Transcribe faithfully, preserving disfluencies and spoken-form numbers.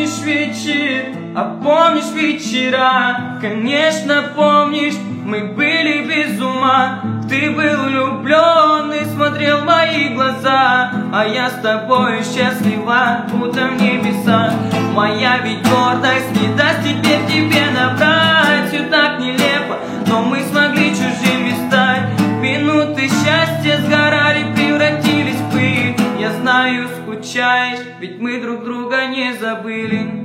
помнишь вечер, а помнишь вечера? Конечно помнишь, мы были без ума. Ты был влюблен и смотрел в мои глаза, а я с тобой счастлива, будто в небеса. Моя ведь гордость не даст теперь тебе набрать. Все так нелепо, но мы смогли чужими стать. Минуты счастья сгорали, превратились в пыль. Я знаю, скучаешь, ведь мы друг друга не забыли.